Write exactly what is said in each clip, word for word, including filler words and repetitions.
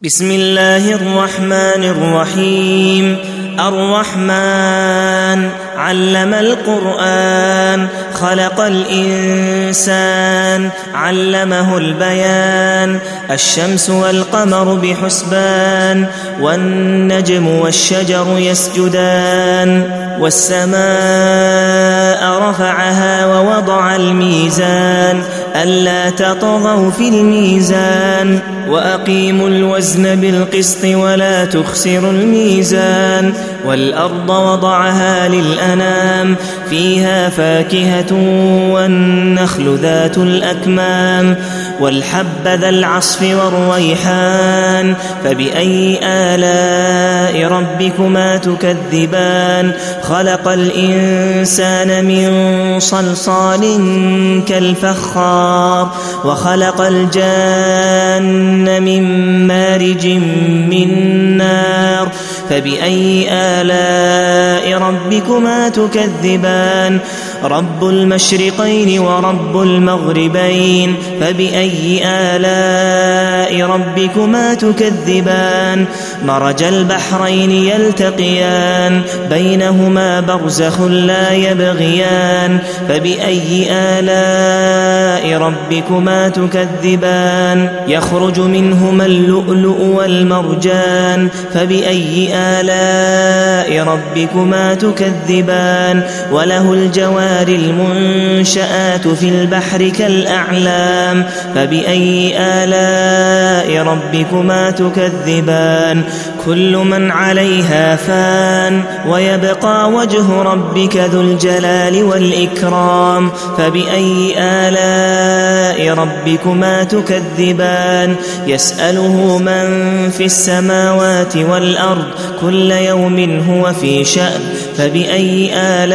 بسم الله الرحمن الرحيم. الرحمن علم القرآن، خلق الإنسان، علمه البيان. الشمس والقمر بحسبان، والنجم والشجر يسجدان. والسماء رفعها ووضع الميزان، ألا تطغوا في الميزان، وأقيموا الوزن بالقسط ولا تخسروا الميزان. والأرض وضعها للأنام، فيها فاكهة والنخل ذات الأكمام، والحب ذا العصف والريحان. فبأي آلاء ربكما تكذبان؟ خلق الإنسان من صلصال كالفخار، وخلق الجان من مارج من نار. فبأي آلاء ربكما تكذبان؟ رب المشرقين ورب المغربين. فبأي آلاء ربكما تكذبان؟ مرج البحرين يلتقيان، بينهما برزخ لا يبغيان. فبأي آلاء ربكما تكذبان؟ يخرج منهما اللؤلؤ والمرجان. فبأي آلاء ربكما تكذبان؟ وله الجوار المنشآت في البحر كالأعلام. فبأي آلاء ربكما تكذبان؟ كل من عليها فان، ويبقى وجه ربك ذو الجلال والإكرام. فبأي آلاء ربكما تكذبان؟ يسأله من في السماوات والأرض، كل يوم هو في شأن. فبأي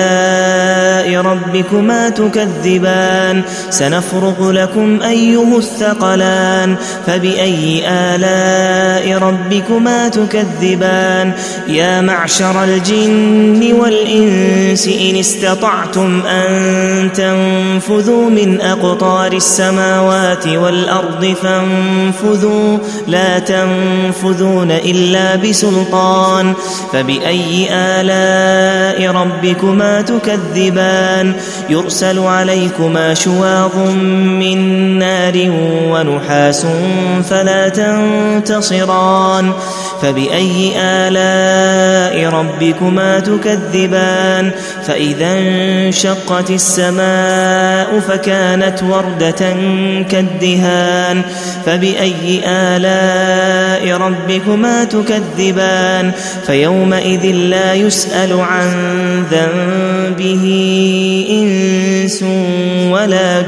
آلاء ربكما تكذبان؟ سنفرغ لكم أيها الثقلان. فبأي آلاء ربكما تكذبان؟ يا معشر الجن والإنس إن استطعتم أن تنفذوا من أقطار السماوات والأرض فانفذوا، لا تنفذون إلا بسلطان. فبأي آلاء ربكما تكذبان؟ يرسل عليكما شواظ من نار ونحاس فلا تنتصران. فبأي آلاء ربكما تكذبان؟ فإذا انشقت السماء فكانت وردة كالدهان. فبأي آلاء ربكما تكذبان؟ فيومئذ لا يسأل عن ذنبه إنس ولا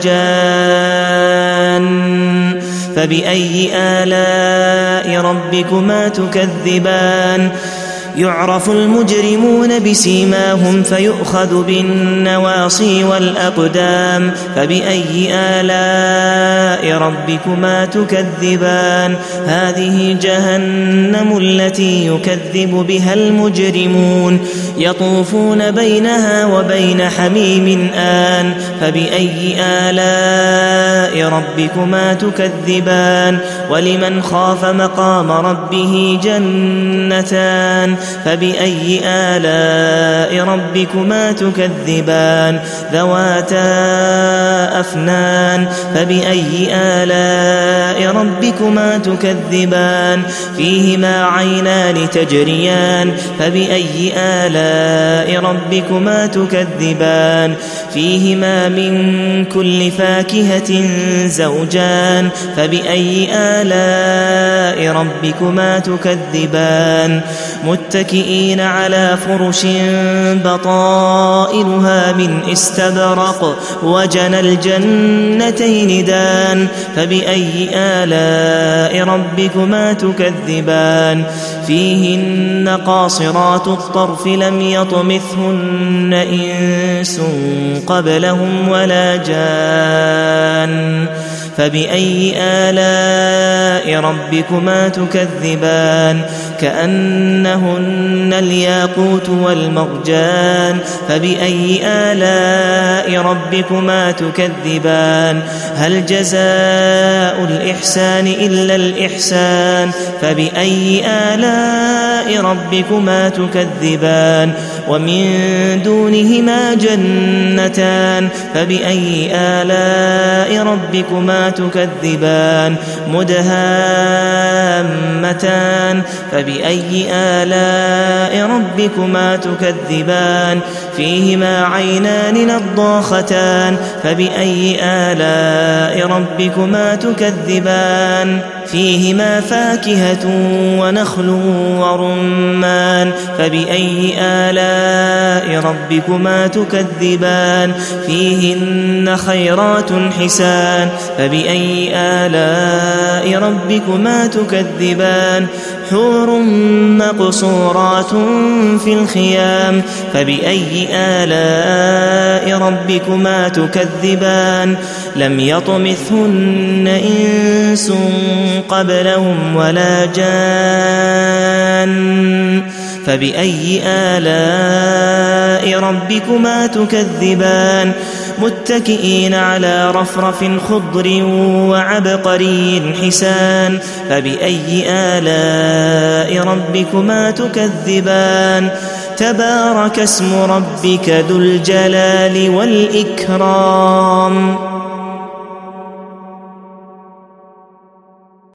جان. فبأي آلاء ربكما تكذبان؟ يعرف المجرمون بسيماهم فيؤخذ بالنواصي والأقدام. فبأي آلاء ربكما تكذبان؟ هذه جهنم التي يكذب بها المجرمون، يطوفون بينها وبين حميم آن. فبأي آلاء ربكما تكذبان؟ ولمن خاف مقام ربه جنتان. فبأي آلاء ربكما تكذبان؟ ذواتا أفنان. فبأي آلاء ربكما تكذبان؟ فيهما عينان تجريان. فبأي آلاء ربكما تكذبان؟ فيهما من كل فاكهة زوجان. فبأي آلاء ربكما تكذبان؟ متكئين على فرش بطائنها من استبرق، وجنى الجنتين دان. فبأي آلاء ربكما تكذبان؟ فيهن قاصرات الطرف لم يطمثهن إنس قبلهم ولا جان. فبأي آلاء ربكما تكذبان كأنهن الياقوت والمرجان فبأي آلاء ربكما تكذبان هل جزاء الإحسان إلا الإحسان فبأي آلاء ربكما تكذبان ومن دونهما جنتان فبأي آلاء ربكما تكذبان مدهامتان فبأي آلاء ربكما تكذبان فيهما عينان نضاختان فبأي آلاء ربكما تكذبان فيهما فاكهة ونخل ورمان فبأي آلاء ربكما تكذبان فيهن خيرات حسان فبأي آلاء ربكما تكذبان حور مقصورات في الخيام فبأي آلاء ربكما تكذبان لم يطمثهن إنس قبلهم ولا جان فبأي آلاء ربكما تكذبان متكئين على رفرف خضر وعبقري حسان فبأي آلاء ربكما تكذبان تبارك اسم ربك ذو الجلال والإكرام.